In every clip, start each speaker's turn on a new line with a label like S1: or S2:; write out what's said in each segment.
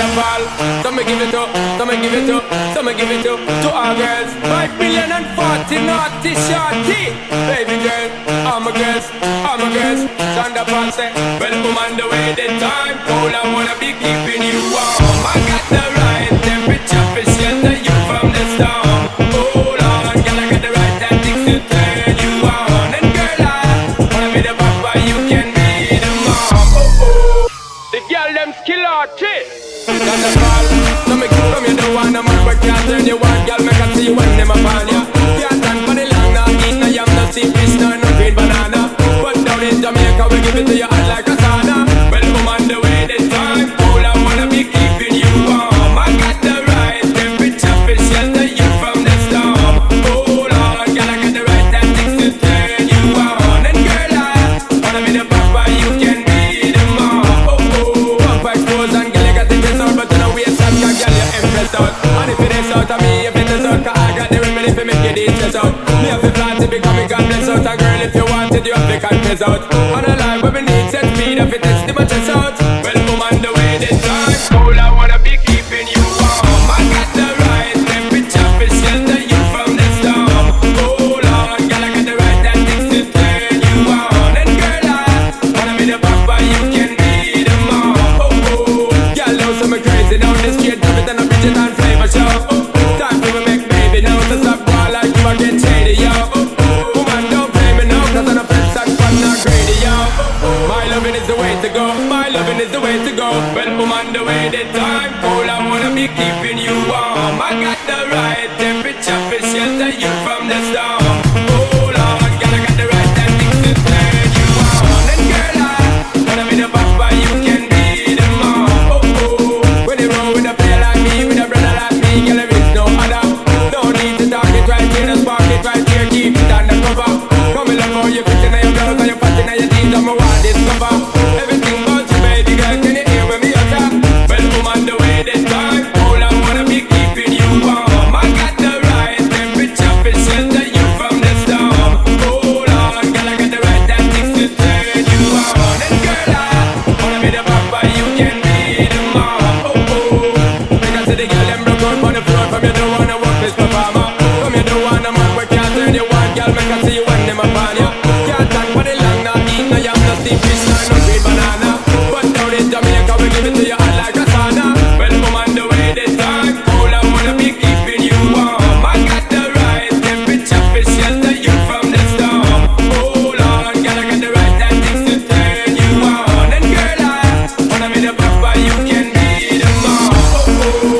S1: Thunderball. So me give it to, so me give it to, so me give it to all girls. 5,040,000 naughty shorty. Baby girl, all my girls, all my girls. Thunderball say, well, woman, the way the time cold, I wanna be keeping you warm. I got the right temperature for shelter you from the storm. Hold on, girl, I got the right tactics to turn you on. And girl, I wanna be the papa, you can be the mom. Oh oh, the girl them skill out shit. Thunderball, so me give from you the one a man but can't turn you on. Girl, make I see you when them upon ya. Can't stand for the long, no eat no yam, no sea fish, no green banana. But down in Jamaica we give it to you hot like a sauna. Well, woman, the way the time cold, I wanna be keeping you warm. I got the right temperature for shelter you from the storm. Hold on, girl, I got the right tactics to turn you on. And girl, I wanna be the papa, you can be the mom. Oh oh, papa expose and girl, you got the dress out, but you know we a shot, girl, you impress out. And if it is out of me, if it is out, 'cause I got the remedy for make it stress out. Me have to plan to become a God bless out. A girl, if you want it, you have to confess out. On a life where we need set speed, if it is the much out. Well, woman, the way this time cold, I wanna be keeping you warm. I got the right temperature for shelter you from the storm. Hold on, girl, I got the right tactics to turn you on. And girl, I wanna be the papa, you can be the mom. Oh oh, girl, now so me crazy now. This straight up it and a Bridget and flavor show. Time for me make baby now. To stop ball like you again shady, yo. Woman, don't play me now, 'cause I'm a flex and fun, not greedy, yo. My loving is the way to go, my loving is the way to go. Well, woman, the way the time cold, I wanna be keeping you warm. I got the right temperature for shelter you from the storm. Hold on, girl, I got the right tactics to turn you on. And girl, I wanna be the papa, you can be the mom. Oh oh, when you roll with a player like me, with a brother like me, girl, there is no other. No need to talk it right here, just spark it right here, keep it undercover. Come in love how you fit in your blouse and your fat in your jeans, I'm a wild discover. Everything about you, baby girl, can you hear when me utter? Well, woman, the way this time cold, I wanna be keeping you warm. I got the right temperature for shelter you from the storm. Hold on, girl, I got the right tactics to turn you on. And girl, I wanna be the papa, you can be the mom. Oh oh, because the girl them broke out on the floor from you don't wanna work this performer. From you don't wanna man, but can't turn you on, girl, make I see you when them upon you. Can't stand for the long, no eat no yam, no steam fish, no green banana. But down in Jamaica we give it to you hot like a sauna. Well, woman, the way this time cold, I wanna be keeping you warm. I got the right temperature for shelter you from the storm. Hold on, girl, I got the right tactics to turn you on. And girl, I wanna be the papa, you can be the mom. Oh oh.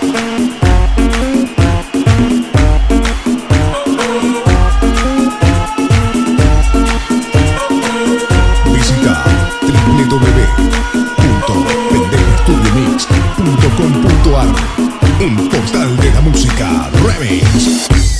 S2: Visita www.pendejostudiomix.com.ar, el portal de la música Remix.